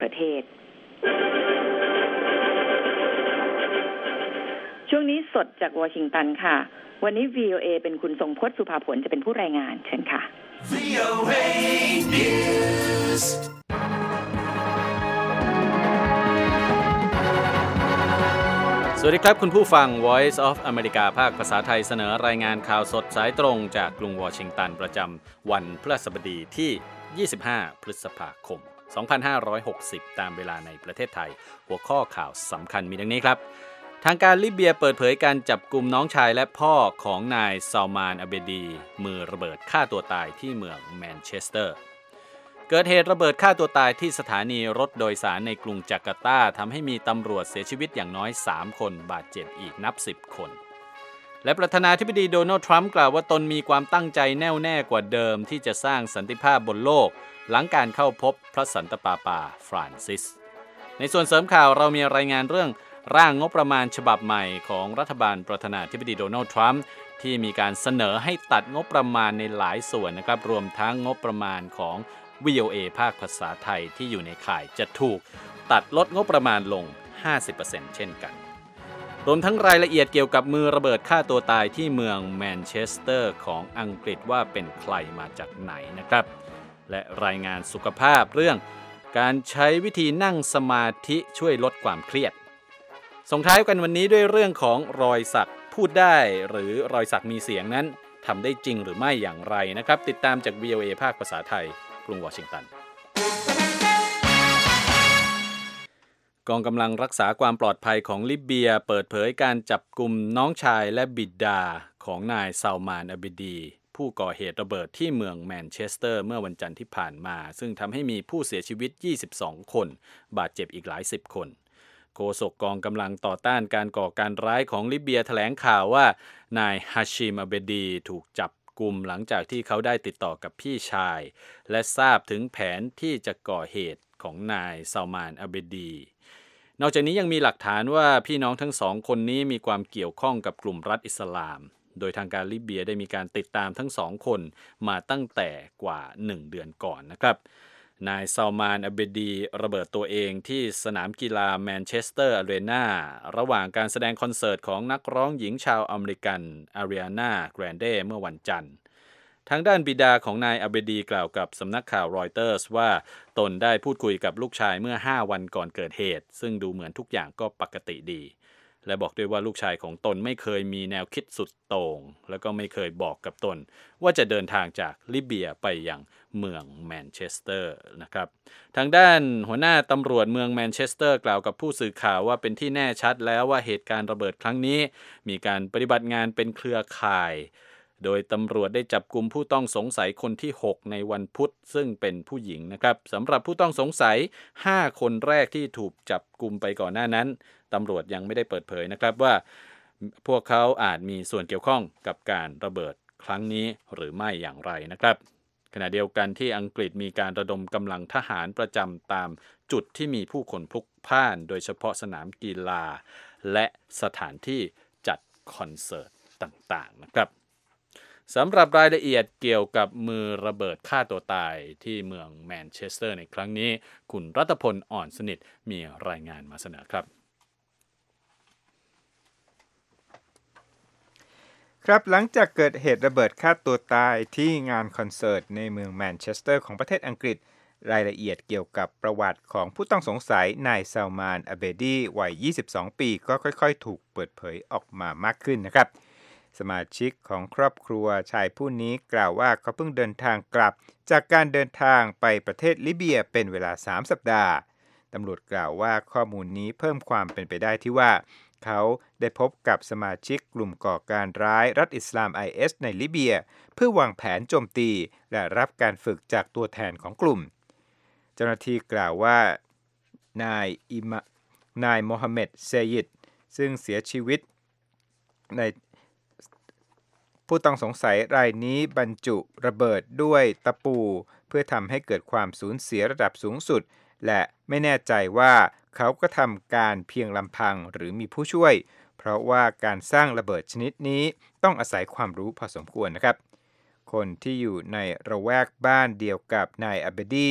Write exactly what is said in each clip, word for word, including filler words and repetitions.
ประเทศช่วงนี้สดจากวอชิงตันค่ะวันนี้ วี โอ เอ เป็นคุณทรงพจน์สุภาผลจะเป็นผู้รายงานเชิญค่ะ วี โอ เอ News สวัสดีครับคุณผู้ฟัง Voice of America ภาคภาษาไทยเสนอรายงานข่าวสดสายตรงจากกรุงวอชิงตันประจำวันพฤหัสบดีที่ยี่สิบห้าพฤษภาคมสองพันห้าร้อยหกสิบตามเวลาในประเทศไทยหัวข้อข่าวสำคัญมีดังนี้ครับทางการลิเบียเปิดเผยการจับกุมน้องชายและพ่อของนายซาลมานอับเบดีมือระเบิดฆ่าตัวตายที่เมืองแมนเชสเตอร์เกิดเหตุระเบิดฆ่าตัวตายที่สถานีรถโดยสารในกรุงจาการ์ตาทำให้มีตำรวจเสียชีวิตอย่างน้อยสามคนบาดเจ็บอีกนับสิบคนและประธานาธิบดีโดนัลด์ทรัมป์กล่าวว่าตนมีความตั้งใจแน่วแน่กว่าเดิมที่จะสร้างสันติภาพบนโลกหลังการเข้าพบพระสันตะปาปาฟรานซิสในส่วนเสริมข่าวเรามีรายงานเรื่องร่างงบประมาณฉบับใหม่ของรัฐบาลประธานาธิบดีโดนัลด์ทรัมป์ที่มีการเสนอให้ตัดงบประมาณในหลายส่วนนะครับรวมทั้งงบประมาณของ วี โอ เอ ภาคภาษาไทยที่อยู่ในข่ายจะถูกตัดลดงบประมาณลง ห้าสิบเปอร์เซ็นต์ เช่นกันรวมทั้งรายละเอียดเกี่ยวกับมือระเบิดฆ่าตัวตายที่เมืองแมนเชสเตอร์ของอังกฤษว่าเป็นใครมาจากไหนนะครับและรายงานสุขภาพเรื่องการใช้วิธีนั่งสมาธิช่วยลดความเครียดส่งท้ายกันวันนี้ด้วยเรื่องของรอยสักพูดได้หรือรอยสักมีเสียงนั้นทำได้จริงหรือไม่อย่างไรนะครับติดตามจาก วี โอ เอ ภาคภาษาไทยกรุงวอชิงตันกองกำลังรักษาความปลอดภัยของลิเบียเปิดเผยการจับกุมน้องชายและบิดาของนายซาลมานอับเบดีผู้ก่อเหตุระเบิดที่เมืองแมนเชสเตอร์เมื่อวันจันทร์ที่ผ่านมาซึ่งทำให้มีผู้เสียชีวิตยี่สิบสองคนบาดเจ็บอีกหลายสิบคนโฆษกกองกำลังต่อต้านการก่อการร้ายของลิเบียแถลงข่าวว่านายฮาชิมอับเบดีถูกจับกุมหลังจากที่เขาได้ติดต่อกับพี่ชายและทราบถึงแผนที่จะก่อเหตุของนายซาลมานอับเบดีนอกจากนี้ยังมีหลักฐานว่าพี่น้องทั้งสองคนนี้มีความเกี่ยวข้องกับกลุ่มรัฐอิสลามโดยทางการลิเบียได้มีการติดตามทั้งสองคนมาตั้งแต่กว่าหนึ่งเดือนก่อนนะครับนายซาลมานอับเบดีระเบิดตัวเองที่สนามกีฬาแมนเชสเตอร์อารีนาระหว่างการแสดงคอนเสิร์ตของนักร้องหญิงชาวอเมริกันอารีนาแกรนเดเมื่อวันจันทร์ทางด้านบิดาของนายอับเบดีกล่าวกับสำนักข่าวรอยเตอร์สว่าตนได้พูดคุยกับลูกชายเมื่อห้าวันก่อนเกิดเหตุซึ่งดูเหมือนทุกอย่างก็ปกติดีและบอกด้วยว่าลูกชายของตนไม่เคยมีแนวคิดสุดโต่งแล้วก็ไม่เคยบอกกับตนว่าจะเดินทางจากลิเบียไปยังเมืองแมนเชสเตอร์นะครับทางด้านหัวหน้าตำรวจเมืองแมนเชสเตอร์กล่าวกับผู้สื่อข่าวว่าเป็นที่แน่ชัดแล้วว่าเหตุการณ์ระเบิดครั้งนี้มีการปฏิบัติงานเป็นเครือข่ายโดยตำรวจได้จับกุมผู้ต้องสงสัยคนที่หกในวันพุธซึ่งเป็นผู้หญิงนะครับสำหรับผู้ต้องสงสัยห้าคนแรกที่ถูกจับกุมไปก่อนหน้านั้นตำรวจยังไม่ได้เปิดเผยนะครับว่าพวกเขาอาจมีส่วนเกี่ยวข้องกับการระเบิดครั้งนี้หรือไม่อย่างไรนะครับขณะเดียวกันที่อังกฤษมีการระดมกำลังทหารประจำตามจุดที่มีผู้คนพลุกพล่านโดยเฉพาะสนามกีฬาและสถานที่จัดคอนเสิร์ตต่างๆนะครับสำหรับรายละเอียดเกี่ยวกับมือระเบิดฆ่าตัวตายที่เมืองแมนเชสเตอร์ในครั้งนี้คุณรัตพลอ่อนสนิทมีรายงานมาเสนอครับครับหลังจากเกิดเหตุระเบิดฆ่าตัวตายที่งานคอนเสิร์ตในเมืองแมนเชสเตอร์ของประเทศอังกฤษรายละเอียดเกี่ยวกับประวัติของผู้ต้องสงสัยนายซาลมานอับเบดีวัยยี่สิบสองปีก็ค่อยๆถูกเปิดเผยออกมามากขึ้นนะครับสมาชิกของครอบครัวชายผู้นี้กล่าวว่าเขาเพิ่งเดินทางกลับจากการเดินทางไปประเทศลิเบียเป็นเวลาสามสัปดาห์ตำรวจกล่าวว่าข้อมูลนี้เพิ่มความเป็นไปได้ที่ว่าเขาได้พบกับสมาชิกกลุ่มก่อการร้ายรัฐอิสลาม ไอ เอส ในลิเบียเพื่อวางแผนโจมตีและรับการฝึกจากตัวแทนของกลุ่มเจ้าหน้าที่กล่าวว่านายอิมนายโมฮัมเหม็ดเซยิดซึ่งเสียชีวิตในผู้ต้องสงสัยรายนี้บรรจุระเบิดด้วยตะปูเพื่อทำให้เกิดความสูญเสียระดับสูงสุดและไม่แน่ใจว่าเขาก็ทำการเพียงลำพังหรือมีผู้ช่วยเพราะว่าการสร้างระเบิดชนิดนี้ต้องอาศัยความรู้พอสมควรนะครับคนที่อยู่ในระแวกบ้านเดียวกับนายอับเบดี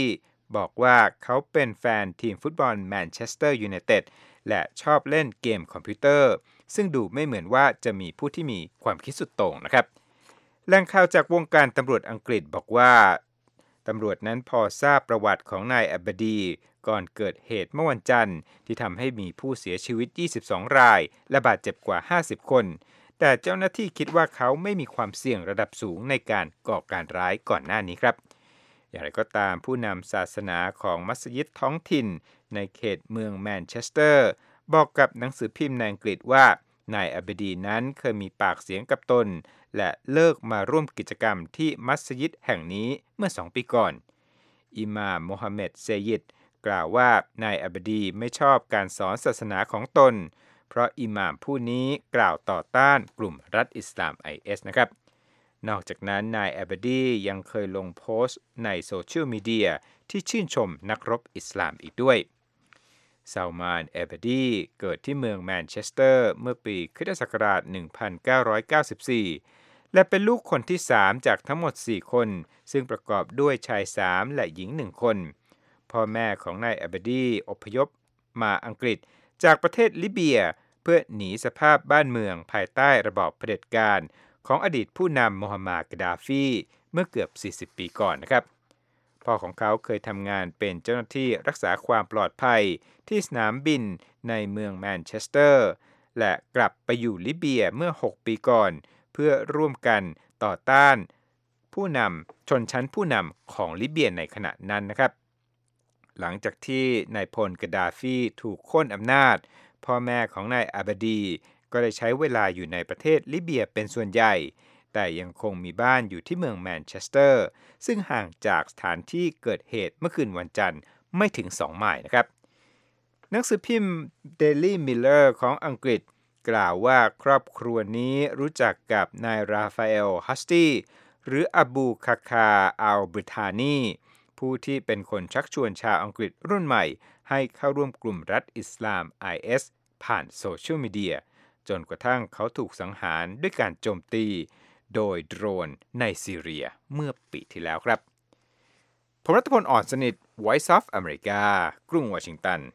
บอกว่าเขาเป็นแฟนทีมฟุตบอลแมนเชสเตอร์ยูไนเต็ดและชอบเล่นเกมคอมพิวเตอร์ซึ่งดูไม่เหมือนว่าจะมีผู้ที่มีความคิดสุดโต่งนะครับแหล่งข่าวจากวงการตำรวจอังกฤษบอกว่าตำรวจนั้นพอทราบประวัติของนายอับบดีก่อนเกิดเหตุเมื่อวันจันทร์ที่ทำให้มีผู้เสียชีวิตยี่สิบสองรายและบาดเจ็บกว่าห้าสิบคนแต่เจ้าหน้าที่คิดว่าเขาไม่มีความเสี่ยงระดับสูงในการก่อการร้ายก่อนหน้านี้ครับอย่างไรก็ตามผู้นำศาสนาของมัสยิดท้องถิ่นในเขตเมืองแมนเชสเตอร์บอกกับหนังสือพิมพ์ในอังกฤษว่านายอับบดีนั้นเคยมีปากเสียงกับตนและเลิกมาร่วมกิจกรรมที่มัสยิดแห่งนี้เมื่อสองปีก่อนอิหม่ามโมฮัมเหม็ดเซยิดกล่าวว่านายอับบดีไม่ชอบการสอนศาสนาของตนเพราะอิหม่ามผู้นี้กล่าวต่อต้านกลุ่มรัฐอิสลาม ไอ เอส นะครับนอกจากนั้นนายอับบดียังเคยลงโพสต์ในโซเชียลมีเดียที่ชื่นชมนักรบอิสลามอีกด้วยซาลมานอับบดีเกิดที่เมืองแมนเชสเตอร์เมื่อปีคริสตศักราชหนึ่งพันเก้าร้อยเก้าสิบสี่และเป็นลูกคนที่สามจากทั้งหมดสี่คนซึ่งประกอบด้วยชายสามและหญิงหนึ่งคนพ่อแม่ของนายอับบดีอพยพมาอังกฤษจากประเทศลิเบียเพื่อหนีสภาพบ้านเมืองภายใต้ระบอบเผด็จการของอดีตผู้นำโมฮัมหมัด กะดาฟีเมื่อเกือบสี่สิบปีก่อนนะครับพ่อของเขาเคยทำงานเป็นเจ้าหน้าที่รักษาความปลอดภัยที่สนามบินในเมืองแมนเชสเตอร์และกลับไปอยู่ลิเบียเมื่อหกปีก่อนเพื่อร่วมกันต่อต้านผู้นำชนชั้นผู้นำของลิเบียในขณะนั้นนะครับหลังจากที่นายพล กะดาฟีถูกโค่นอำนาจพ่อแม่ของนายอับบดีก็ได้ใช้เวลาอยู่ในประเทศลิเบียเป็นส่วนใหญ่แต่ยังคงมีบ้านอยู่ที่เมืองแมนเชสเตอร์ซึ่งห่างจากสถานที่เกิดเหตุเมื่อคืนวันจันทร์ไม่ถึงสองไมล์นะครับหนังสือพิมพ์ Daily Mirror ของอังกฤษกล่าวว่าครอบครัวนี้รู้จักกับนายราฟาเอล ฮัสตีหรืออบูคาคา อัล บริทานีผู้ที่เป็นคนชักชวนชาวอังกฤษรุ่นใหม่ให้เข้าร่วมกลุ่มรัฐอิสลาม ไอ เอส ผ่านโซเชียลมีเดียจนกระทั่งเขาถูกสังหารด้วยการโจมตีโดยโดรนในซีเรียเมื่อปีที่แล้วครับผมรัฐพล อ่อนสนิท Voice of America กรุงวอชิงตัน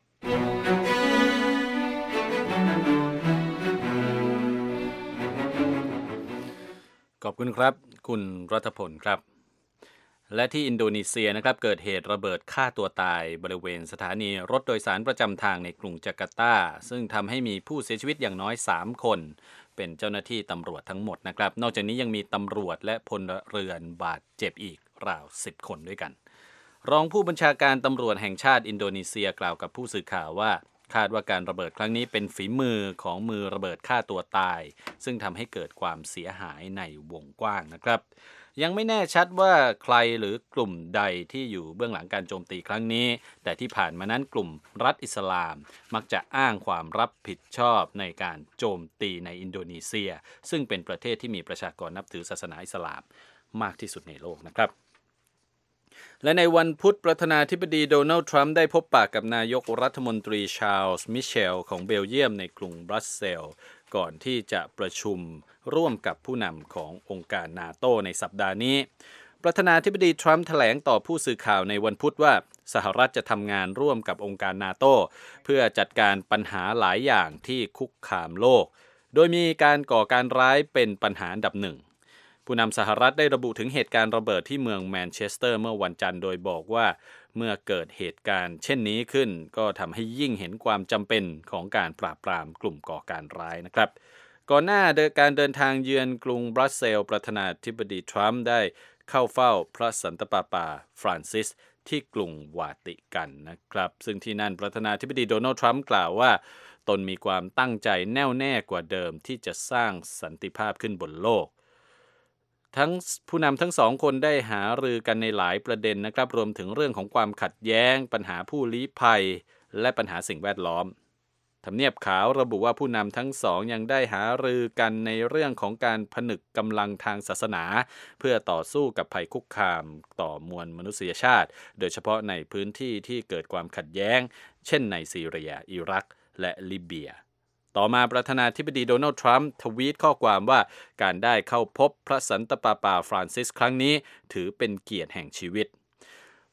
ขอบคุณครับคุณรัฐพลครับและที่อินโดนีเซียนะครับเกิดเหตุระเบิดฆ่าตัวตายบริเวณสถานีรถโดยสารประจำทางในกรุงจาการ์ตาซึ่งทำให้มีผู้เสียชีวิตอย่างน้อยสามคนเป็นเจ้าหน้าที่ตำรวจทั้งหมดนะครับนอกจากนี้ยังมีตำรวจและพลเรือนบาดเจ็บอีกราวสิบคนด้วยกันรองผู้บัญชาการตำรวจแห่งชาติอินโดนีเซียกล่าวกับผู้สื่อข่าวว่าคาดว่าการระเบิดครั้งนี้เป็นฝีมือของมือระเบิดฆ่าตัวตายซึ่งทำให้เกิดความเสียหายในวงกว้างนะครับยังไม่แน่ชัดว่าใครหรือกลุ่มใดที่อยู่เบื้องหลังการโจมตีครั้งนี้แต่ที่ผ่านมานั้นกลุ่มรัฐอิสลามมักจะอ้างความรับผิดชอบในการโจมตีในอินโดนีเซียซึ่งเป็นประเทศที่มีประชากรนับถือศาสนาอิสลามมากที่สุดในโลกนะครับและในวันพุธประธานาธิบดีโดนัลด์ทรัมป์ได้พบปะกับนายกรัฐมนตรีชาร์ลส์มิเชลของเบลเยียมในกรุงบรัสเซลส์ก่อนที่จะประชุมร่วมกับผู้นำขององค์การนาโตในสัปดาห์นี้ประธานาธิบดีทรัมป์แถลงต่อผู้สื่อข่าวในวันพุธว่าสหรัฐจะทำงานร่วมกับองค์การนาโตเพื่อจัดการปัญหาหลายอย่างที่คุกคามโลกโดยมีการก่อการร้ายเป็นปัญหาอันดับหนึ่งผู้นำสหรัฐได้ระบุถึงเหตุการณ์ระเบิดที่เมืองแมนเชสเตอร์เมื่อวันจันทร์โดยบอกว่าเมื่อเกิดเหตุการณ์เช่นนี้ขึ้นก็ทำให้ยิ่งเห็นความจำเป็นของการปราบปรามกลุ่มก่อการร้ายนะครับก่อนหน้าการเดินทางเยือนกรุงบรัสเซลส์ประธานาธิบดีทรัมป์ได้เข้าเฝ้าพระสันตะปาปาฟรานซิสที่กรุงวาติกันนะครับซึ่งที่นั่นประธานาธิบดีโดนัลด์ทรัมป์กล่าวว่าตนมีความตั้งใจแน่วแน่กว่าเดิมที่จะสร้างสันติภาพขึ้นบนโลกทั้งผู้นำทั้งสองคนได้หารือกันในหลายประเด็นนะครับรวมถึงเรื่องของความขัดแย้งปัญหาผู้ลี้ภัยและปัญหาสิ่งแวดล้อมทำเนียบขาวระบุว่าผู้นำทั้งสองยังได้หารือกันในเรื่องของการผนึกกำลังทางศาสนาเพื่อต่อสู้กับภัยคุกคามต่อมวลมนุษยชาติโดยเฉพาะในพื้นที่ที่เกิดความขัดแย้งเช่นในซีเรียอิรักและลิเบียต่อมาประธานาธิบดีโดนัลด์ทรัมป์ทวีตข้อความว่าการได้เข้าพบพระสันตะปาปาฟรานซิสครั้งนี้ถือเป็นเกียรติแห่งชีวิต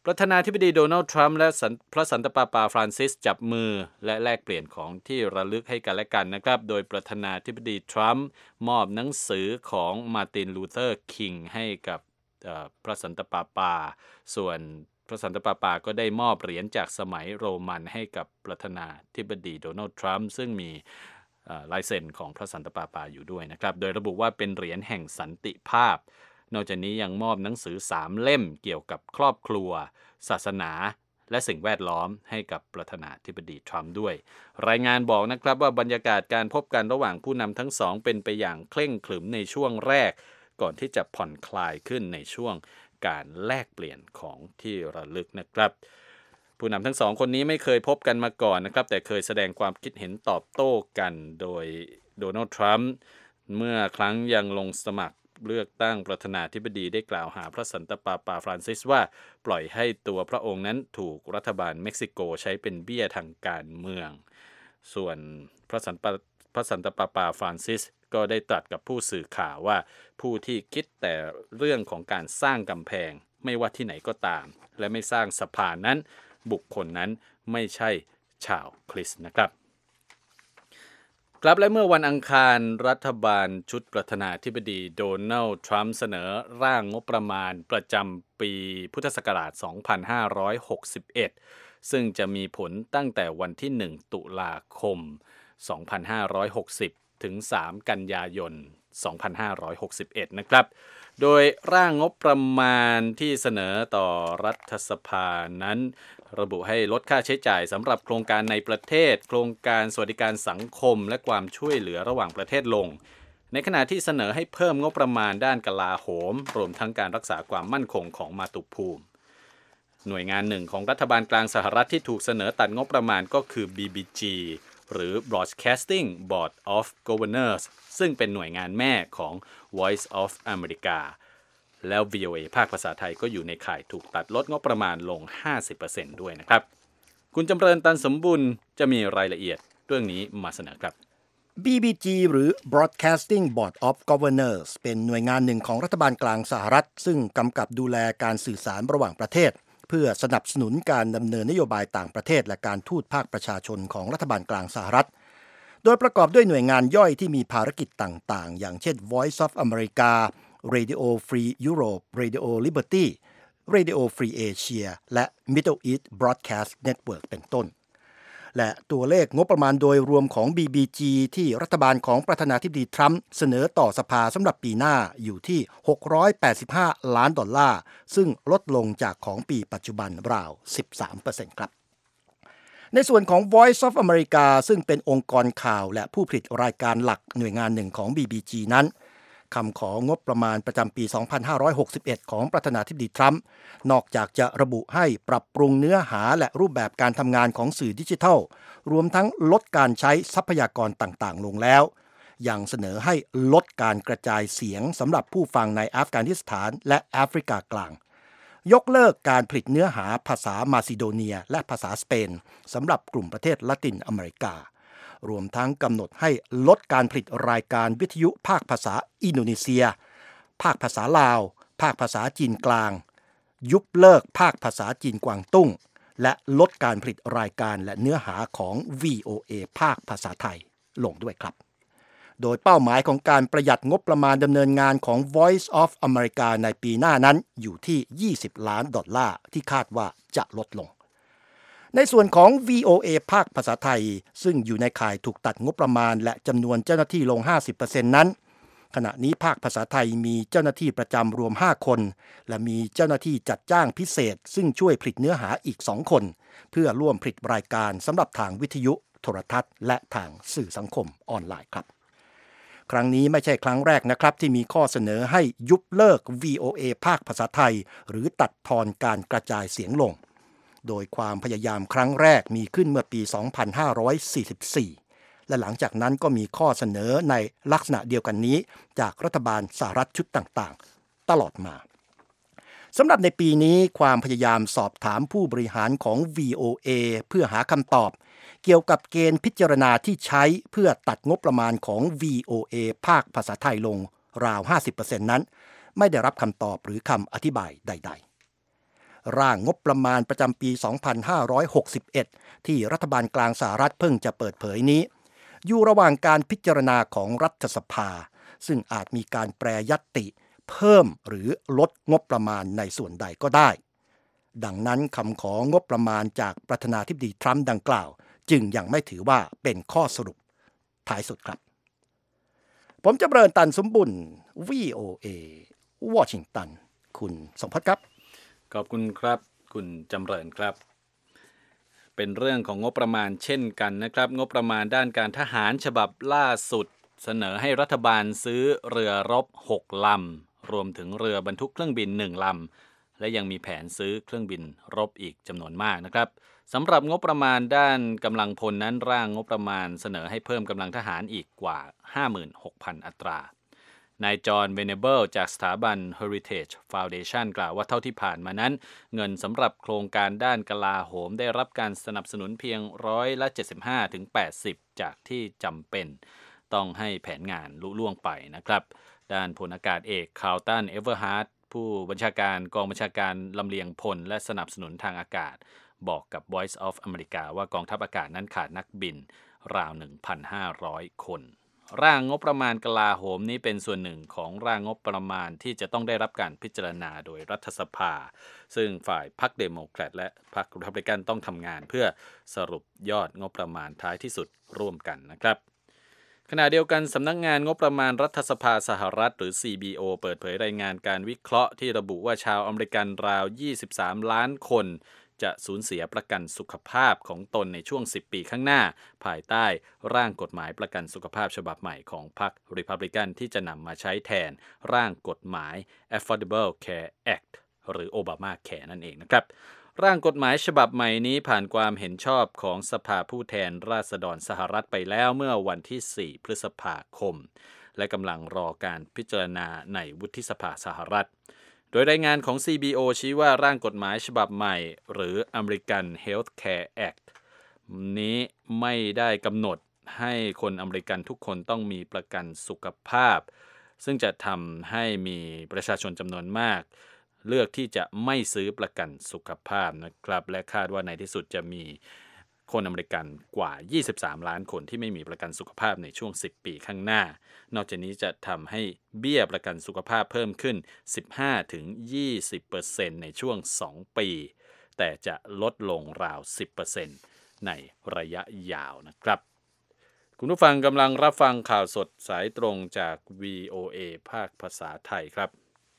ประธานาธิบดีโดนัลด์ทรัมป์และพระสันตะปาปาฟรานซิสจับมือและแลกเปลี่ยนของที่ระลึกให้กันและกันนะครับโดยประธานาธิบดีทรัมป์มอบหนังสือของมาร์ตินลูเทอร์คิงให้กับพระสันตะปาปาส่วนพระสันตะปาปาก็ได้มอบเหรียญจากสมัยโรมันให้กับประธานาธิบดีโดนัลด์ทรัมป์ซึ่งมีลายเซ็นของพระสันตะปาปาอยู่ด้วยนะครับโดยระบุว่าเป็นเหรียญแห่งสันติภาพนอกจากนี้ยังมอบหนังสือสามเล่มเกี่ยวกับครอบครัวศาสนาและสิ่งแวดล้อมให้กับประธานาธิบดีทรัมป์ด้วยรายงานบอกนะครับว่าบรรยากาศการพบกันระหว่างผู้นำทั้งสองเป็นไปอย่างเคร่งขรึมในช่วงแรกก่อนที่จะผ่อนคลายขึ้นในช่วงการแลกเปลี่ยนของที่ระลึกนะครับผู้นำทั้งสองคนนี้ไม่เคยพบกันมาก่อนนะครับแต่เคยแสดงความคิดเห็นตอบโต้กันโดยโดนัลด์ทรัมป์เมื่อครั้งยังลงสมัครเลือกตั้งประธานาธิบดีได้กล่าวหาพระสันตะปาปาฟรานซิสว่าปล่อยให้ตัวพระองค์นั้นถูกรัฐบาลเม็กซิโกใช้เป็นเบี้ยทางการเมืองส่วนพระสันตะพระสันตะปาปาฟรานซิสก็ได้ตรัสกับผู้สื่อข่าวว่าผู้ที่คิดแต่เรื่องของการสร้างกำแพงไม่ว่าที่ไหนก็ตามและไม่สร้างสะพานนั้นบุคคลนั้นไม่ใช่ชาวคริสต์นะครับครับและเมื่อวันอังคารรัฐบาลชุดประธานาธิบดีโดนัลด์ทรัมป์เสนอร่างงบประมาณประจำปีพุทธศักราชสองพันห้าร้อยหกสิบเอ็ดซึ่งจะมีผลตั้งแต่วันที่หนึ่งตุลาคมสองพันห้าร้อยหกสิบถึงสามกันยายนสองพันห้าร้อยหกสิบเอ็ดนะครับโดยร่างงบประมาณที่เสนอต่อรัฐสภานั้นระบุให้ลดค่าใช้จ่ายสำหรับโครงการในประเทศโครงการสวัสดิการสังคมและความช่วยเหลือระหว่างประเทศลงในขณะที่เสนอให้เพิ่มงบประมาณด้านกลาโหมรวมทั้งการรักษาความมั่นคงของมาตุภูมิหน่วยงานหนึ่งของรัฐบาลกลางสหรัฐที่ถูกเสนอตัดงบประมาณก็คือ บี บี จี หรือ Broadcasting Board of Governors ซึ่งเป็นหน่วยงานแม่ของ Voice of America แล้ว วี โอ เอ ภาคภาษาไทยก็อยู่ในข่ายถูกตัดลดงบประมาณลง ห้าสิบเปอร์เซ็นต์ ด้วยนะครับคุณจำเริญตันสมบุญจะมีรายละเอียดเรื่องนี้มาเสนอครับบี บี จี หรือ Broadcasting Board of Governors เป็นหน่วยงานหนึ่งของรัฐบาลกลางสหรัฐซึ่งกำกับดูแลการสื่อสารระหว่างประเทศเพื่อสนับสนุนการดำเนินนโยบายต่างประเทศและการทูตภาคประชาชนของรัฐบาลกลางสหรัฐโดยประกอบด้วยหน่วยงานย่อยที่มีภารกิจต่างๆอย่างเช่น Voice of America Radio Free Europe Radio Liberty Radio Free Asia และ Middle East Broadcast Network เป็นต้นและตัวเลขงบประมาณโดยรวมของ บี บี จี ที่รัฐบาลของประธานาธิบดีทรัมป์เสนอต่อสภาสำหรับปีหน้าอยู่ที่หกร้อยแปดสิบห้าล้านดอลลาร์ซึ่งลดลงจากของปีปัจจุบันราว สิบสามเปอร์เซ็นต์ ครับในส่วนของ Voice of America ซึ่งเป็นองค์กรข่าวและผู้ผลิตรายการหลักหน่วยงานหนึ่งของ บี บี จี นั้นคำของงบประมาณประจำปี สองพันห้าร้อยหกสิบเอ็ด ของประธานาธิบดีทรัมป์นอกจากจะระบุให้ปรับปรุงเนื้อหาและรูปแบบการทำงานของสื่อดิจิทัลรวมทั้งลดการใช้ทรัพยากรต่างๆลงแล้วยังเสนอให้ลดการกระจายเสียงสำหรับผู้ฟังในอัฟกานิสถานและแอฟริกากลางยกเลิกการผลิตเนื้อหาภาษามาซิโดเนียและภาษาสเปนสำหรับกลุ่มประเทศละตินอเมริการวมทั้งกำหนดให้ลดการผลิตรายการวิทยุภาคภาษาอินโดนีเซียภาคภาษาลาวภาคภาษาจีนกลางยุบเลิกภาคภาษาจีนกวางตุ้งและลดการผลิตรายการและเนื้อหาของ วี โอ เอ ภาคภาษาไทยลงด้วยครับโดยเป้าหมายของการประหยัดงบประมาณดำเนินงานของ Voice of America ในปีหน้านั้นอยู่ที่ยี่สิบล้านดอลลาร์ที่คาดว่าจะลดลงในส่วนของ วี โอ เอ ภาคภาษาไทยซึ่งอยู่ในข่ายถูกตัดงบประมาณและจำนวนเจ้าหน้าที่ลง ห้าสิบเปอร์เซ็นต์ นั้นขณะนี้ภาคภาษาไทยมีเจ้าหน้าที่ประจำรวมห้าคนและมีเจ้าหน้าที่จัดจ้างพิเศษซึ่งช่วยผลิตเนื้อหาอีกสองคนเพื่อร่วมผลิตรายการสำหรับทางวิทยุโทรทัศน์และทางสื่อสังคมออนไลน์ครับครั้งนี้ไม่ใช่ครั้งแรกนะครับที่มีข้อเสนอให้ยุบเลิก วี โอ เอ ภาคภาษาไทยหรือตัดทอนการกระจายเสียงลงโดยความพยายามครั้งแรกมีขึ้นเมื่อปี สองพันห้าร้อยสี่สิบสี่ และหลังจากนั้นก็มีข้อเสนอในลักษณะเดียวกันนี้จากรัฐบาลสหรัฐชุดต่างๆตลอดมาสำหรับในปีนี้ความพยายามสอบถามผู้บริหารของ วี โอ เอ เพื่อหาคำตอบเกี่ยวกับเกณฑ์พิจารณาที่ใช้เพื่อตัดงบประมาณของ วี โอ เอ ภาคภาษาไทยลงราว ห้าสิบเปอร์เซ็นต์ นั้นไม่ได้รับคำตอบหรือคำอธิบายใดๆร่างงบประมาณประจำปี สองพันห้าร้อยหกสิบเอ็ด ที่รัฐบาลกลางสหรัฐเพิ่งจะเปิดเผยนี้อยู่ระหว่างการพิจารณาของรัฐสภาซึ่งอาจมีการแปรญัตติเพิ่มหรือลดงบประมาณในส่วนใดก็ได้ดังนั้นคำของงบประมาณจากประธานาธิบดีทรัมป์ดังกล่าวจึงยังไม่ถือว่าเป็นข้อสรุปท้ายสุดครับผมจะเริญตันสมบุญ วี โอ เอ วอชิงตันคุณสมพจน์ครับขอบคุณครับคุณจำเริญครับเป็นเรื่องของงบประมาณเช่นกันนะครับงบประมาณด้านการทหารฉบับล่าสุดเสนอให้รัฐบาลซื้อเรือรบหกลำรวมถึงเรือบรรทุกเครื่องบินหนึ่งลำและยังมีแผนซื้อเครื่องบินรบอีกจำนวนมากนะครับสำหรับงบประมาณด้านกำลังพลนั้นร่างงบประมาณเสนอให้เพิ่มกำลังทหารอีกกว่า ห้าหมื่นหกพัน อัตรานายจอห์น เวเนเบิลจากสถาบัน Heritage Foundation กล่าวว่าเท่าที่ผ่านมานั้นเงินสำหรับโครงการด้านกลาโหมได้รับการสนับสนุนเพียงร้อยละ เจ็ดสิบห้าถึงแปดสิบ จากที่จำเป็นต้องให้แผนงานลุล่วงไปนะครับด้านพลอากาศเอกคาร์ลตัน เอเวอร์ฮาร์ทผู้บัญชาการกองบัญชาการลำเลียงพลและสนับสนุนทางอากาศบอกกับ Voice of America ว่ากองทัพอากาศนั้นขาดนักบินราว หนึ่งพันห้าร้อย คนร่างงบประมาณกลาโหมนี้เป็นส่วนหนึ่งของร่างงบประมาณที่จะต้องได้รับการพิจารณาโดยรัฐสภาซึ่งฝ่ายพรรคเดโมแครตและพรรครีพับลิกันต้องทำงานเพื่อสรุปยอดงบประมาณท้ายที่สุดร่วมกันนะครับขณะเดียวกันสำนักงานงบประมาณรัฐสภาสหรัฐหรือ ซี บี โอ เปิดเผยรายงานการวิเคราะห์ที่ระบุว่าชาวอเมริกันราวยี่สิบสามล้านคนจะสูญเสียประกันสุขภาพของตนในช่วงสิบปีข้างหน้าภายใต้ร่างกฎหมายประกันสุขภาพฉบับใหม่ของพรรครีพับลิกันที่จะนำมาใช้แทนร่างกฎหมาย Affordable Care Act หรือ Obamacare นั่นเองนะครับร่างกฎหมายฉบับใหม่นี้ผ่านความเห็นชอบของสภาผู้แทนราษฎรสหรัฐไปแล้วเมื่อวันที่สี่พฤษภาคมและกำลังรอการพิจารณาในวุฒิสภาสหรัฐโดยรายงานของ ซี บี โอ ชี้ว่าร่างกฎหมายฉบับใหม่หรือ American Health Care Act นี้ไม่ได้กำหนดให้คนอเมริกันทุกคนต้องมีประกันสุขภาพซึ่งจะทำให้มีประชาชนจำนวนมากเลือกที่จะไม่ซื้อประกันสุขภาพนะครับและคาดว่าในที่สุดจะมีคนอเมริกันกว่ายี่สิบสามล้านคนที่ไม่มีประกันสุขภาพในช่วงสิบปีข้างหน้านอกจากนี้จะทำให้เบี้ยประกันสุขภาพเพิ่มขึ้น สิบห้าถึงยี่สิบเปอร์เซ็นต์ ในช่วงสองปีแต่จะลดลงราว สิบเปอร์เซ็นต์ ในระยะยาวนะครับคุณผู้ฟังกำลังรับฟังข่าวสดสายตรงจาก วี โอ เอ ภาคภาษาไทยครับ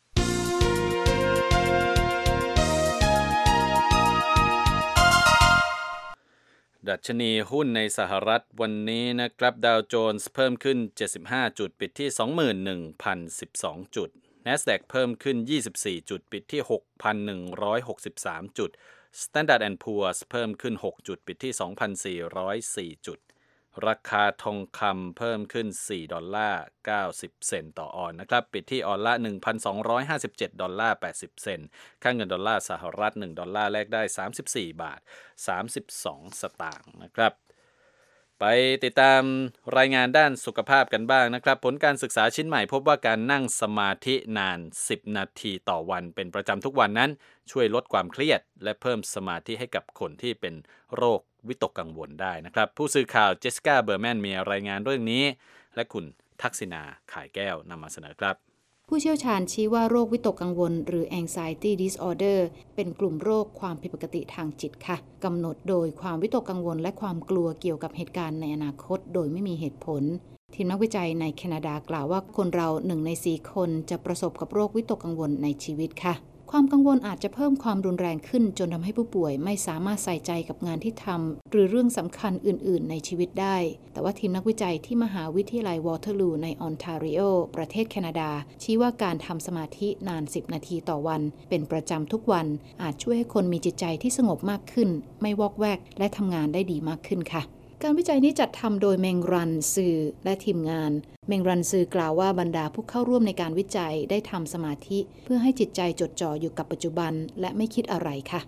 ดัชนีหุ้นในสหรัฐวันนี้นะครับดาวโจนส์เพิ่มขึ้นเจ็ดสิบห้าจุดปิดที่ สองหมื่นหนึ่งพันสิบสอง จุด NASDAQ เพิ่มขึ้นยี่สิบสี่จุดปิดที่ หกพันหนึ่งร้อยหกสิบสาม จุด Standard แอนด์ Poor's เพิ่มขึ้นหกจุดปิดที่ สองพันสี่ร้อยสี่ จุดราคาทองคำเพิ่มขึ้นสี่ดอลลาร์เก้าสิบเซนต์ต่อออนนะครับปิดที่ออนละ หนึ่งพันสองร้อยห้าสิบเจ็ดดอลลาร์แปดสิบเซนต์ค่าเงินดอลลาร์สหรัฐหนึ่งดอลลาร์แลกได้สามสิบสี่บาทสามสิบสองสตางค์นะครับไปติดตามรายงานด้านสุขภาพกันบ้างนะครับผลการศึกษาชิ้นใหม่พบว่าการนั่งสมาธินานสิบนาทีต่อวันเป็นประจำทุกวันนั้นช่วยลดความเครียดและเพิ่มสมาธิให้กับคนที่เป็นโรควิตกกังวลได้นะครับผู้สื่อข่าวเจสสิก้าเบอร์แมนมีรายงานเรื่องนี้และคุณทักษิณาข่ายแก้วนำมาเสนอครับผู้เชี่ยวชาญชี้ว่าโรควิตกกังวลหรือ anxiety disorder เป็นกลุ่มโรคความผิดปกติทางจิตค่ะกำหนดโดยความวิตกกังวลและความกลัวเกี่ยวกับเหตุการณ์ในอนาคตโดยไม่มีเหตุผลทีมนักวิจัยในแคนาดากล่าวว่าคนเราหนึ่งในสี่คนจะประสบกับโรควิตกกังวลในชีวิตค่ะความกังวลอาจจะเพิ่มความรุนแรงขึ้นจนทำให้ผู้ป่วยไม่สามารถใส่ใจกับงานที่ทำหรือเรื่องสำคัญอื่นๆในชีวิตได้แต่ว่าทีมนักวิจัยที่มหาวิทยาลัยวอเตอร์ลูในออนทาริโอประเทศแคนาดาชี้ว่าการทำสมาธินานสิบนาทีต่อวันเป็นประจำทุกวันอาจช่วยให้คนมีจิตใจที่สงบมากขึ้นไม่วอกแวกและทำงานได้ดีมากขึ้นค่ะการวิจัยนี้จัดทำโดยเมงรันซือและทีมงานเมงรันซือกล่าวว่าบรรดาผู้เข้าร่วมในการวิจัยได้ทำสมาธิเพื่อให้จิตใจจดจ่ออยู่กับปัจจุบันและไม่คิดอะไรค่ะ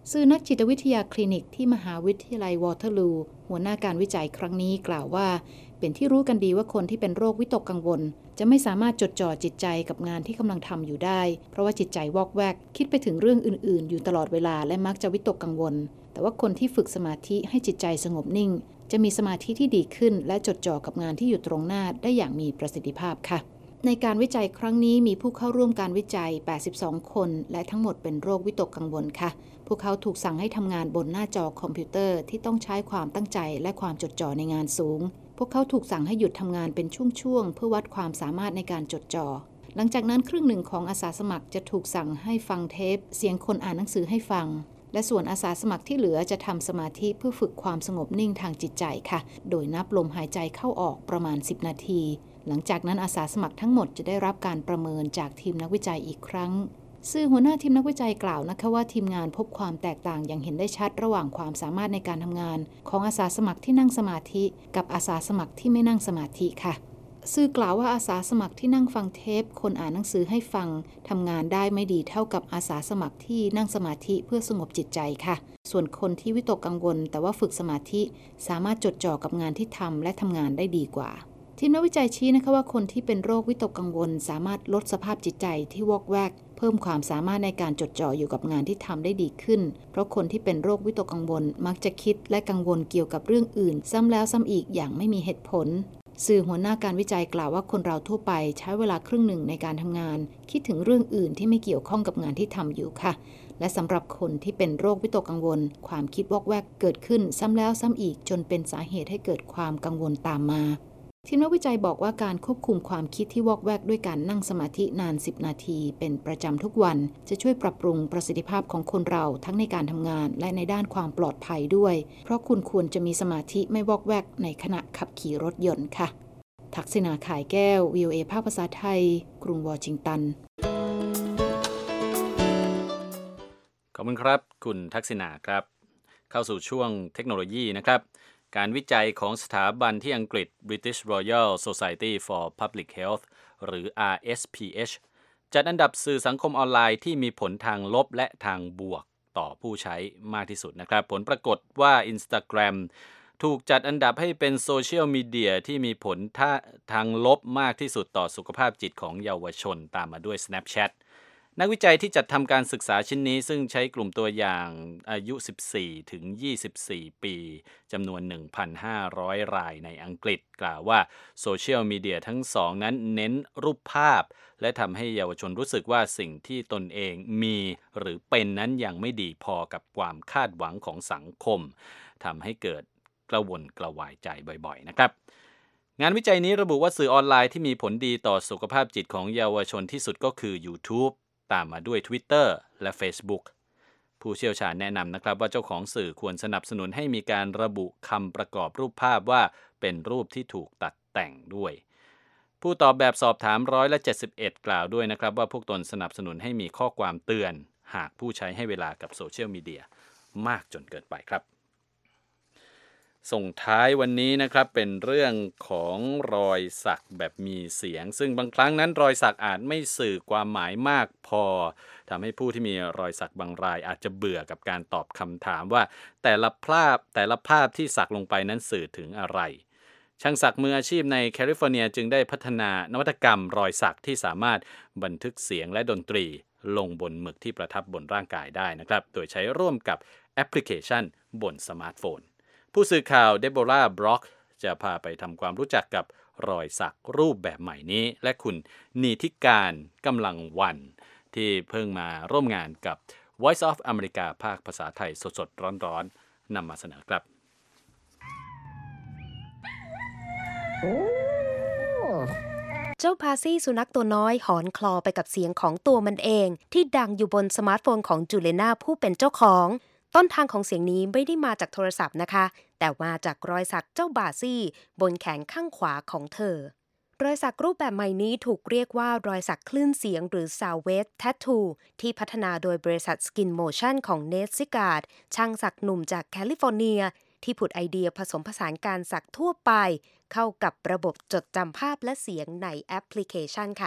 สื่อนักจิตวิทยาคลินิกที่มหาวิทยาลัยวอเตอร์ลูหัวหน้าการวิจัยครั้งนี้กล่าวว่าเป็นที่รู้กันดีว่าคนที่เป็นโรควิตกกังวลจะไม่สามารถจดจ่อจิตใจกับงานที่กำลังทำอยู่ได้เพราะว่าจิตใจวอกแวกคิดไปถึงเรื่องอื่นๆอยู่ตลอดเวลาและมักจะวิตกกังวลแต่ว่าคนที่ฝึกสมาธิให้จิตใจสงบนิ่งจะมีสมาธิที่ดีขึ้นและจดจ่อกับงานที่อยู่ตรงหน้าได้อย่างมีประสิทธิภาพค่ะในการวิจัยครั้งนี้มีผู้เข้าร่วมการวิจัยแปดสิบสองคนและทั้งหมดเป็นโรควิตกกังวลค่ะพวกเขาถูกสั่งให้ทำงานบนหน้าจอคอมพิวเตอร์ที่ต้องใช้ความตั้งใจและความจดจ่อในงานสูงพวกเขาถูกสั่งให้หยุดทำงานเป็นช่วงๆเพื่อวัดความสามารถในการจดจ่อหลังจากนั้นครึ่งหนึ่งของอาสาสมัครจะถูกสั่งให้ฟังเทปเสียงคนอ่านหนังสือให้ฟังและส่วนอาสาสมัครที่เหลือจะทำสมาธิเพื่อฝึกความสงบนิ่งทางจิตใจค่ะโดยนับลมหายใจเข้าออกประมาณสิบนาทีหลังจากนั้นอาสาสมัครทั้งหมดจะได้รับการประเมินจากทีมนักวิจัยอีกครั้งซึ่งหัวหน้าทีมนักวิจัยกล่าวนะคะว่าทีมงานพบความแตกต่างอย่างเห็นได้ชัดระหว่างความสามารถในการทำงานของอาสาสมัครที่นั่งสมาธิกับอาสาสมัครที่ไม่นั่งสมาธิค่ะสื่อกล่าวว่าอาสาสมัครที่นั่งฟังเทปคนอ่านหนังสือให้ฟังทำงานได้ไม่ดีเท่ากับอาสาสมัครที่นั่งสมาธิเพื่อสงบจิตใจค่ะส่วนคนที่วิตกกังวลแต่ว่าฝึกสมาธิสามารถจดจ่อกับงานที่ทำและทำงานได้ดีกว่าทีมนักวิจัยชี้นะคะว่าคนที่เป็นโรควิตกกังวลสามารถลดสภาพจิตใจที่วอกแวกเพิ่มความสามารถในการจดจ่ออยู่กับงานที่ทำได้ดีขึ้นเพราะคนที่เป็นโรควิตกกังวลมักจะคิดและกังวลเกี่ยวกับเรื่องอื่นซ้ำแล้วซ้ำอีกอย่างไม่มีเหตุผลสื่อหัวหน้าการวิจัยกล่าวว่าคนเราทั่วไปใช้เวลาครึ่งหนึ่งในการทำงานคิดถึงเรื่องอื่นที่ไม่เกี่ยวข้องกับงานที่ทำอยู่ค่ะและสำหรับคนที่เป็นโรควิตกกังวลความคิดวอกแวกเกิดขึ้นซ้ำแล้วซ้ำอีกจนเป็นสาเหตุให้เกิดความกังวลตามมาทีมนักวิจัยบอกว่าการควบคุมความคิดที่วอกแวกด้วยการนั่งสมาธินานสิบนาทีเป็นประจำทุกวันจะช่วยปรับปรุงประสิทธิภาพของคนเราทั้งในการทำงานและในด้านความปลอดภัยด้วยเพราะคุณควรจะมีสมาธิไม่วอกแวกในขณะขับขี่รถยนต์ค่ะทักษิณา ข่ายแก้ว วี โอ เอ ภาคภาษาไทยกรุงวอชิงตันขอบคุณครับคุณทักษิณาครับเข้าสู่ช่วงเทคโนโลยีนะครับการวิจัยของสถาบันที่อังกฤษ British Royal Society for Public Health หรือ อาร์ เอส พี เอช จัดอันดับสื่อสังคมออนไลน์ที่มีผลทางลบและทางบวกต่อผู้ใช้มากที่สุดนะครับผลปรากฏว่า Instagram ถูกจัดอันดับให้เป็นโซเชียลมีเดียที่มีผลทางลบมากที่สุดต่อสุขภาพจิตของเยาวชนตามมาด้วย Snapchatนักวิจัยที่จัดทำการศึกษาชิ้นนี้ซึ่งใช้กลุ่มตัวอย่างอายุสิบสี่ถึงยี่สิบสี่ปีจำนวน หนึ่งพันห้าร้อย รายในอังกฤษกล่าวว่าโซเชียลมีเดียทั้งสองนั้นเน้นรูปภาพและทำให้เยาวชนรู้สึกว่าสิ่งที่ตนเองมีหรือเป็นนั้นยังไม่ดีพอกับความคาดหวังของสังคมทำให้เกิดกระวนกระวายใจบ่อยๆนะครับงานวิจัยนี้ระบุว่าสื่อออนไลน์ที่มีผลดีต่อสุขภาพจิตของเยาวชนที่สุดก็คือ YouTubeตามมาด้วย Twitter และ Facebook ผู้เชี่ยวชาญแนะนำนะครับว่าเจ้าของสื่อควรสนับสนุนให้มีการระบุคำประกอบรูปภาพว่าเป็นรูปที่ถูกตัดแต่งด้วยผู้ตอบแบบสอบถามร้อยละเจ็ดสิบเอ็ดกล่าวด้วยนะครับว่าพวกตนสนับสนุนให้มีข้อความเตือนหากผู้ใช้ให้เวลากับโซเชียลมีเดียมากจนเกินไปครับส่งท้ายวันนี้นะครับเป็นเรื่องของรอยสักแบบมีเสียงซึ่งบางครั้งนั้นรอยสักอาจไม่สื่อความหมายมากพอทำให้ผู้ที่มีรอยสักบางรายอาจจะเบื่อกับการตอบคำถามว่าแต่ละภาพแต่ละภาพที่สักลงไปนั้นสื่อถึงอะไรช่างสักมืออาชีพในแคลิฟอร์เนียจึงได้พัฒนานวัตกรรมรอยสักที่สามารถบันทึกเสียงและดนตรีลงบนหมึกที่ประทับบนร่างกายได้นะครับโดยใช้ร่วมกับแอปพลิเคชันบนสมาร์ทโฟนผู้สื่อข่าวเดโบราบล็อกจะพาไปทำความรู้จักกับรอยสักรูปแบบใหม่นี้และคุณนีธิการกำลังวันที่เพิ่งมาร่วมงานกับ Voice of America ภาคภาษาไทยสดๆร้อนๆนำมาเสนอครับเจ้าพาซี่สุนัขตัวน้อยหอนคลอไปกับเสียงของตัวมันเองที่ดังอยู่บนสมาร์ทโฟนของจูเลน่าผู้เป็นเจ้าของต้นทางของเสียงนี้ไม่ได้มาจากโทรศัพท์นะคะแต่มาจากรอยสักเจ้าบาซี่บนแขนข้างขวาของเธอรอยสักรูปแบบใหม่นี้ถูกเรียกว่ารอยสักคลื่นเสียงหรือ Sound Wave Tattoo ที่พัฒนาโดยบริษัท Skin Motion ของเนทซิการ์ดช่างสักหนุ่มจากแคลิฟอร์เนียที่ผุดไอเดียผสมผสานการสักทั่วไปเข้ากับระบบจดจำภาพและเสียงในแอปพลิเคชันค่ะ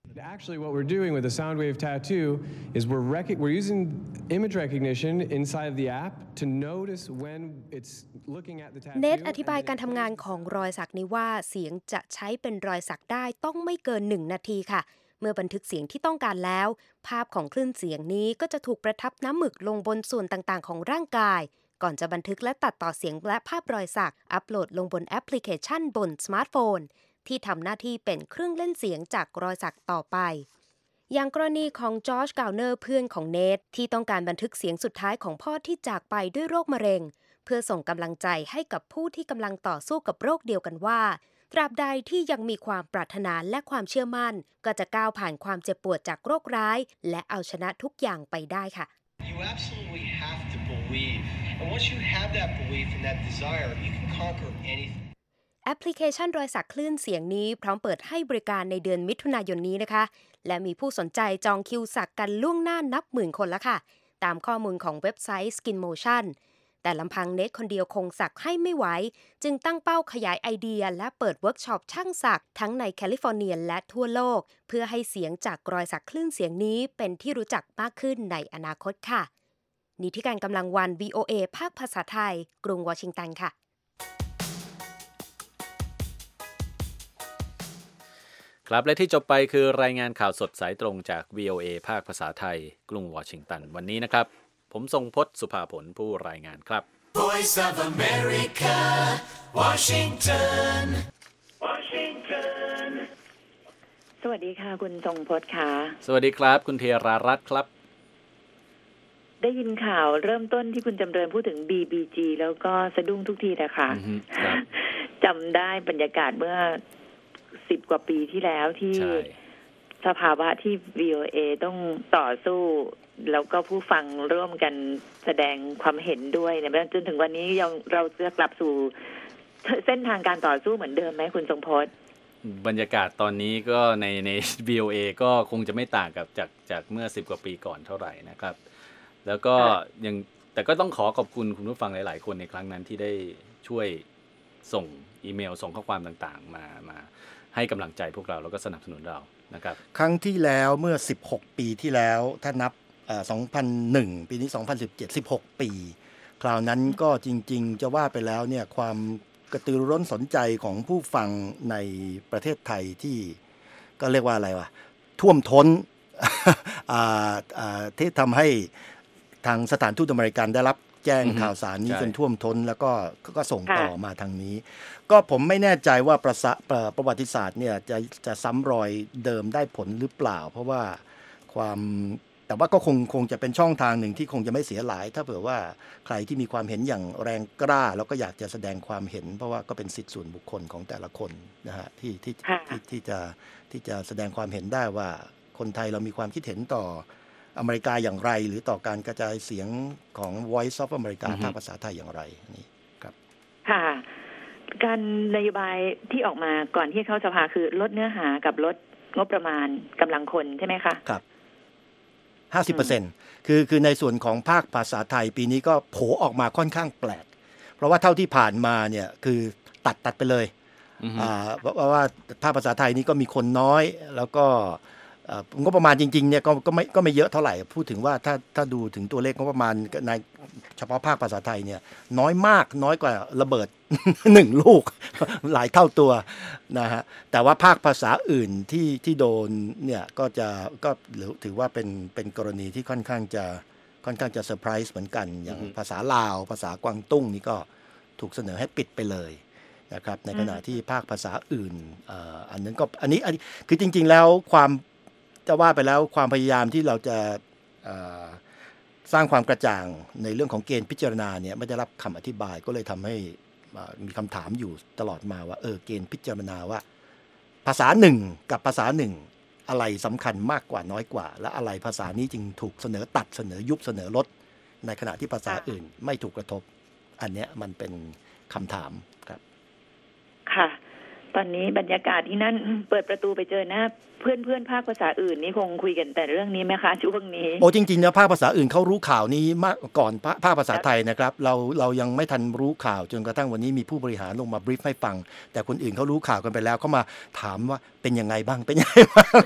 Actually, what we're doing with the Soundwave Tattoo is we're rec- we're using image recognition inside of the app to notice when it's looking at the tattoo. เนทอธิบายการทำงานของรอยสักนี้ว่าเสียงจะใช้เป็นรอยสักได้ต้องไม่เกินหนึ่งนาทีค่ะเมื่อบันทึกเสียงที่ต้องการแล้วภาพของคลื่นเสียงนี้ก็จะถูกประทับน้ำหมึกลงบนส่วนต่างๆของร่างกายก่อนจะบันทึกและตัดต่อเสียงและภาพรอยสักอัปโหลดลงบนแอปพลิเคชันบนสมาร์ทโฟนที่ทำหน้าที่เป็นเครื่องเล่นเสียงจากรอยสักต่อไปอย่างกรณีของจอร์จกาวเนอร์เพื่อนของเนทที่ต้องการบันทึกเสียงสุดท้ายของพ่อที่จากไปด้วยโรคมะเร็งเพื่อส่งกำลังใจให้กับผู้ที่กำลังต่อสู้กับโรคเดียวกันว่าตราบใดที่ยังมีความปรารถนาและความเชื่อมั่นก็จะก้าวผ่านความเจ็บปวดจากโรคร้ายและเอาชนะทุกอย่างไปได้ค่ะ You absolutely have to believe. And once you have that belief and that desire, you can conquer anything. แอปพลิเคชันรอยสักคลื่นเสียงนี้พร้อมเปิดให้บริการในเดือนมิถุนายนนี้นะคะและมีผู้สนใจจองคิวสักกันล่วงหน้านับหมื่นคนแล้วค่ะตามข้อมูลของเว็บไซต์ Skin Motion แต่ลำพังเนทคนเดียวคงสักให้ไม่ไหวจึงตั้งเป้าขยายไอเดียและเปิดเวิร์กช็อปช่างสักทั้งในแคลิฟอร์เนียและทั่วโลกเพื่อให้เสียงจากรอยสักคลื่นเสียงนี้เป็นที่รู้จักมากขึ้นในอนาคตค่ะนี่ที่การกำลังวัน วี โอ เอ ภาคภาษาไทยกรุงวอชิงตันค่ะครับและที่จบไปคือรายงานข่าวสดสายตรงจาก วี โอ เอ ภาคภาษาไทยกรุงวอชิงตันวันนี้นะครับผมทรงพจน์สุภาผลผู้รายงานครับ Voice of America Washington Washington สวัสดีค่ะคุณทรงพจน์ค่ะสวัสดีครับคุณเทรารัตน์ครับได้ยินข่าวเริ่มต้นที่คุณจำเริญพูดถึง บี บี จี แล้วก็สะดุ้งทุกทีนะคะจำได้บรรยากาศเมื่อสิบกว่าปีที่แล้วที่สภาวะที่ วี โอ เอ ต้องต่อสู้แล้วก็ผู้ฟังร่วมกันแสดงความเห็นด้วยเนี่ยจนถึงวันนี้ยังเราจะกลับสู่เส้นทางการต่อสู้เหมือนเดิมไหมคุณทรงพจน์บรรยากาศตอนนี้ก็ในใน วี โอ เอ ก็คงจะไม่ต่างกับจากจากเมื่อสิบกว่าปีก่อนเท่าไหร่นะครับแล้วก็ยังแต่ก็ต้องขอขอบคุณคุณผู้ฟังหลายๆคนในครั้งนั้นที่ได้ช่วยส่งอีเมลส่งข้อความต่างๆมามาให้กำลังใจพวกเราแล้วก็สนับสนุนเรานะครับครั้งที่แล้วเมื่อสิบหกปีที่แล้วถ้านับสองพันหนึ่งปีนี้สองพันสิบเจ็ด สิบหกปีคราวนั้นก็จริงๆจะว่าไปแล้วเนี่ยความกระตือรือร้นสนใจของผู้ฟังในประเทศไทยที่ก็เรียกว่าอะไรวะท่วมท้น ที่ทำให้ทางสถานทูตอเมริกันได้รับแจ้งข่าวสารนี้จนท่วมท้นแล้วก็ก็ส่งต่อมาทางนี้ก็ผมไม่แน่ใจว่าประประวัติศาสตร์เนี่ยจะจะซ้ำรอยเดิมได้ผลหรือเปล่าเพราะว่าความแต่ว่าก็คงคงจะเป็นช่องทางหนึ่งที่คงจะไม่เสียหลายถ้าเผื่อว่าใครที่มีความเห็นอย่างแรงกล้าแล้วก็อยากจะแสดงความเห็นเพราะว่าก็เป็นสิทธิส่วนบุคคลของแต่ละคนนะฮะที่ที่ที่ที่จะที่จะแสดงความเห็นได้ว่าคนไทยเรามีความคิดเห็นต่ออเมริกาอย่างไรหรือต่อการกระจายเสียงของ Voice of America ภาคภาษาไทยอย่างไรนี่ครับค่ะการนโยบายที่ออกมาก่อนที่เข้าสภาคือลดเนื้อหากับลดงบประมาณกำลังคนใช่ไหมคะครับ ห้าสิบเปอร์เซ็นต์ คือคือในส่วนของภาคภาษาไทยปีนี้ก็โผออกมาค่อนข้างแปลกเพราะว่าเท่าที่ผ่านมาเนี่ยคือตัดตัดไปเลยอ่าเพราะว่าภาคภาษาไทยนี้ก็มีคนน้อยแล้วก็งบประมาณจริงๆเนี่ยก็ก็ไม่ก็ไม่เยอะเท่าไหร่พูดถึงว่าถ้าถ้าดูถึงตัวเลขงบประมาณในเฉพาะภาคภาษาไทยเนี่ยน้อยมากน้อยกว่าระเบิด หนึ่งลูกหลายเท่าตัวนะฮะแต่ว่าภาคภาษาอื่นที่ที่โดนเนี่ยก็จะก็ถือว่าเป็นเป็นกรณีที่ค่อนข้างจะค่อนข้างจะเซอร์ไพรส์เหมือนกันอย่างภาษาลาวภาษากวางตุ้งนี่ก็ถูกเสนอให้ปิดไปเลยนะครับในขณะที่ภาคภาษาอื่นอ่าอันนั้นก็อันนี้อันนี้คือจริงๆแล้วความจะว่าไปแล้วความพยายามที่เราจะสร้างความกระจ่างในเรื่องของเกณฑ์พิจารณาเนี่ยไม่ได้รับคำอธิบายก็เลยทำให้มีคำถามอยู่ตลอดมาว่าเออเกณฑ์พิจารณาว่าภาษาหนึ่งกับภาษาหนึ่งอะไรสำคัญมากกว่าน้อยกว่าและอะไรภาษานี้จึงถูกเสนอตัดเสนอยุบเสนอลดในขณะที่ภาษาอื่นไม่ถูกกระทบอันเนี้ยมันเป็นคำถามครับค่ะตอนนี้บรรยากาศที่นั่นเปิดประตูไปเจอหน้าเพื่อนเพื่อนภาคภาษาอื่นนี่คงคุยกันแต่เรื่องนี้ไหมคะช่วงนี้โอ้จริงๆนะภาคภาษาอื่นเขารู้ข่าวนี้มากก่อนภาคภาษาไทยนะครับเราเรายังไม่ทันรู้ข่าวจนกระทั่งวันนี้มีผู้บริหารลงมาบรีฟให้ฟังแต่คนอื่นเขารู้ข่าวกันไปแล้วเขามาถามว่าเป็นยังไงบ้างเป็นยังไงบ้าง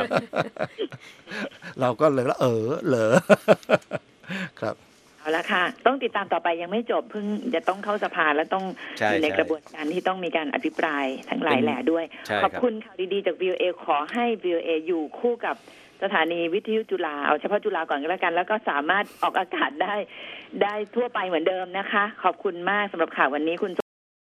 เราก็เลยว่าเออเหรอครับเอาละค่ะต้องติดตามต่อไปยังไม่จบเพิ่งจะต้องเข้าสภาและต้องอยู่ในกระบวนการที่ต้องมีการอภิปรายทั้งหลายแหล่ด้วยขอบคุณข่าวดีๆจาก วี โอ เอ ขอให้ วี โอ เอ อยู่คู่กับสถานีวิทยุจุฬาเอาเฉพาะจุฬาก่อนก็แล้วกันแล้วก็สามารถออกอากาศได้ได้ทั่วไปเหมือนเดิมนะคะขอบคุณมากสำหรับข่าววันนี้คุณ